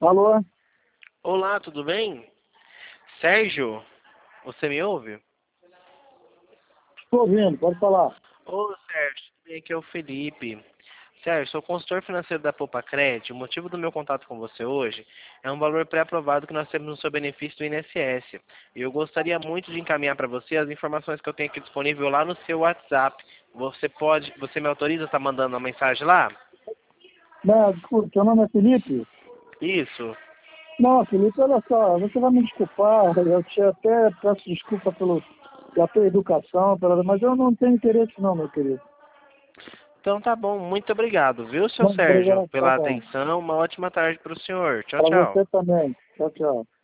Alô? Olá, tudo bem? Sérgio, você me ouve? Estou ouvindo, pode falar. Ô, Sérgio, tudo bem? Aqui é o Felipe. Sérgio, sou consultor financeiro da Poupa Cred. O motivo do meu contato com você hoje é um valor pré-aprovado que nós temos no seu benefício do INSS. E eu gostaria muito de encaminhar para você as informações que eu tenho aqui disponível lá no seu WhatsApp. Você me autoriza a estar mandando uma mensagem lá? Não, desculpe, seu nome é Felipe? Isso. Não, Felipe, olha só, você vai me desculpar, eu te até peço desculpa pela tua educação, mas eu não tenho interesse não, meu querido. Então tá bom, muito obrigado, viu, seu Muito Sérgio, obrigado, tá pela bom. atenção. Uma ótima tarde para o senhor. Tchau, Para tchau. você também. Tchau, tchau.